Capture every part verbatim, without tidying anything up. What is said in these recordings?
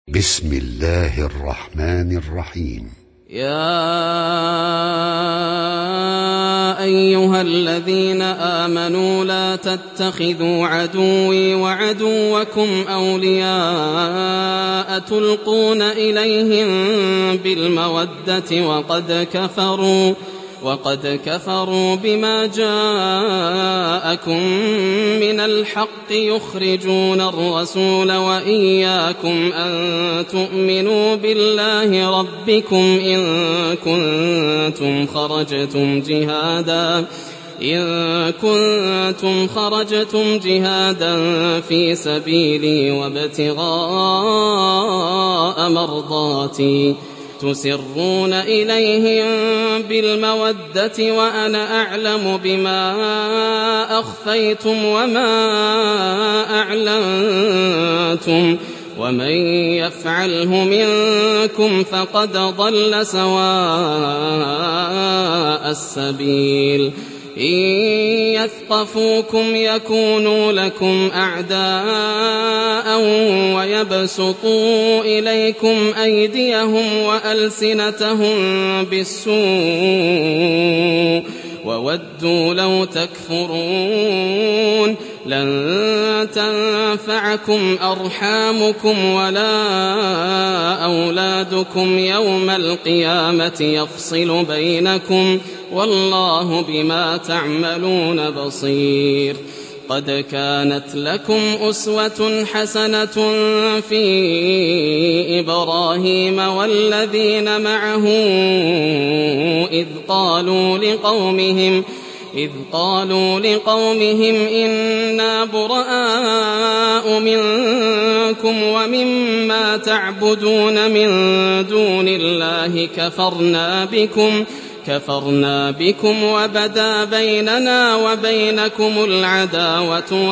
بسم الله الرحمن الرحيم. يا أيها الذين آمنوا لا تتخذوا عدوي وعدوكم أولياء تلقون إليهم بالمودة وقد كفروا وقد كفروا بما جاءكم من الحق يخرجون الرسول وإياكم أن تؤمنوا بالله ربكم إن كنتم خرجتم جهادا إن كنتم خرجتم جهادا في سبيلي وابتغاء مرضاتي تسرون إليهم بالمودة وأنا أعلم بما أخفيتم وما أعلنتم ومن يفعله منكم فقد ضل سواء السبيل. إن يثقفوكم يكونوا لكم أعداء ويبسطوا إليكم أيديهم وألسنتهم بالسوء وودوا لو تكفرون. لن تنفعكم أرحامكم ولا أولادكم يوم القيامة يفصل بينكم والله بما تعملون بصير. قد كانت لكم أسوة حسنة في إبراهيم والذين معه إذ قالوا لقومهم إذ قالوا لقومهم إنا براء منكم ومما تعبدون من دون الله كفرنا بكم كفرنا بكم وبدا بيننا وبينكم العداوة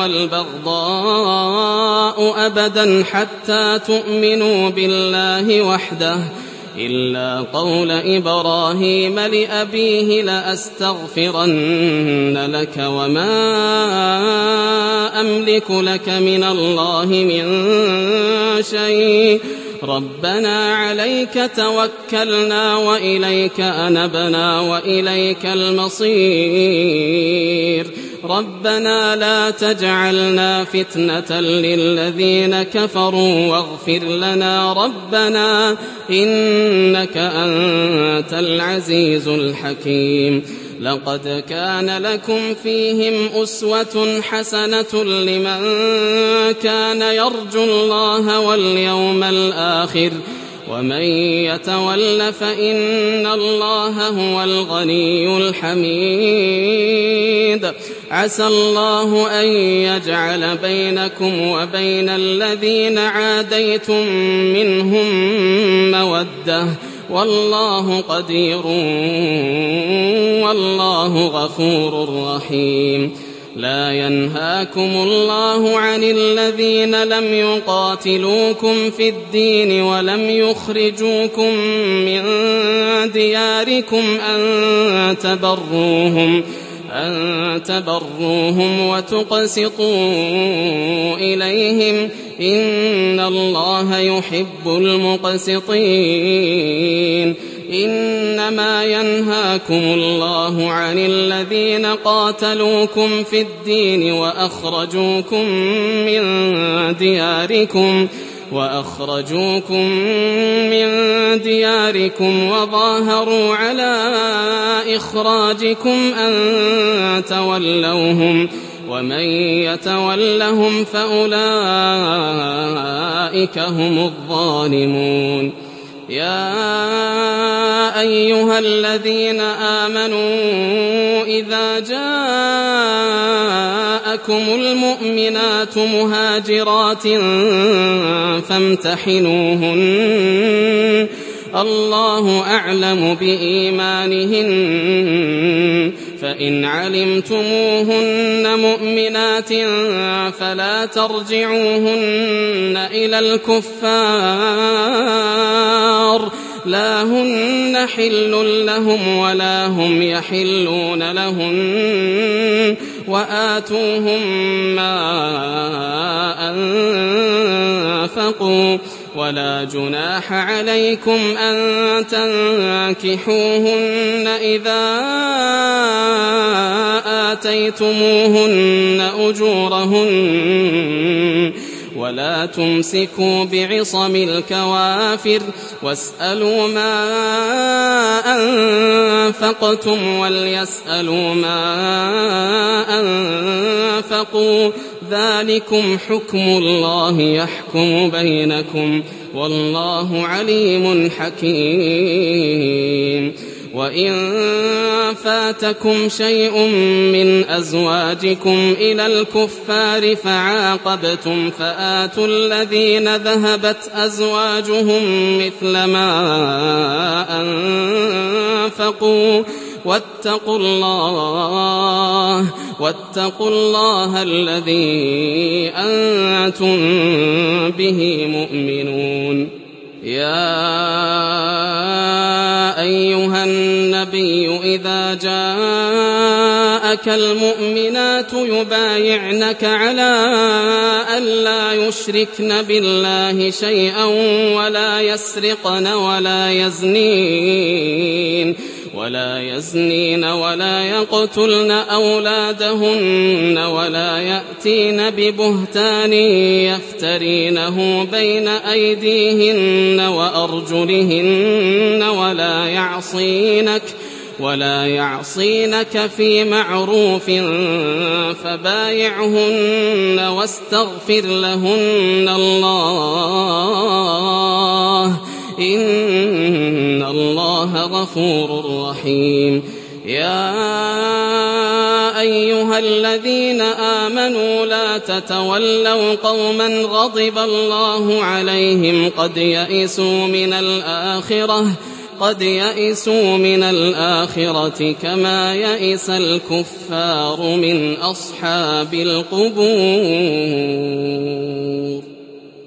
والبغضاء أبدا حتى تؤمنوا بالله وحده إلا قول إبراهيم لأبيه لأستغفرن لك وما أملك لك من الله من شيء ربنا عليك توكلنا وإليك أنبنا وإليك المصير. ربنا لا تجعلنا فتنة للذين كفروا واغفر لنا ربنا إنك أنت العزيز الحكيم. لقد كان لكم فيهم أسوة حسنة لمن كان يرجو الله واليوم الآخر ومن يتول فإن الله هو الغني الحميد. عسى الله أن يجعل بينكم وبين الذين عاديتم منهم مودة والله قدير والله غفور رحيم. لا ينهاكم الله عن الذين لم يقاتلوكم في الدين ولم يخرجوكم من دياركم أن تبروهم أن تبروهم وتقسطوا إليهم إن الله يحب المقسطين. إنما ينهاكم الله عن الذين قاتلوكم في الدين وأخرجوكم من دياركم وأخرجوكم من دياركم وظاهروا على إخراجكم أن تولوهم ومن يتولهم فأولئك هم الظالمون. يا أيها الذين آمنوا إذا جاءكم المؤمنات مهاجرات فامتحنوهن الله أعلم بإيمانهن فإن علمتموهن مؤمنات فلا ترجعوهن إلى الكفار لا هن حل لهم ولا هم يحلون لهن وآتوهم ما أنفقوا ولا جناح عليكم أن تنكحوهن إذا آتيتموهن أجورهن ولا تمسكوا بعصم الكوافر واسألوا ما أنفقتم وليسألوا ما أنفقوا ذلكم حكم الله يحكم بينكم والله عليم حكيم. وإن فاتكم شيء من أزواجكم إلى الكفار فعاقبتم فآتوا الذين ذهبت أزواجهم مثل ما أنفقوا واتقوا الله واتقوا الله الذي أنتم به مؤمنون. يا أيها النبي إذا جاءك المؤمنات يبايعنك على أن لا يشركن بالله شيئا ولا يسرقن ولا يزنين ولا يزنين ولا يقتلن أولادهن ولا يأتين ببهتان يفترينه بين أيديهن وأرجلهن ولا يعصينك ولا يعصينك في معروف فبايعهن واستغفر لهن الله إن الله غفور رحيم. يا أيها الذين آمنوا لا تتولوا قوما غضب الله عليهم قد يئسوا من الآخرة قد يئسوا من الآخرة كما يئس الكفار من أصحاب القبور.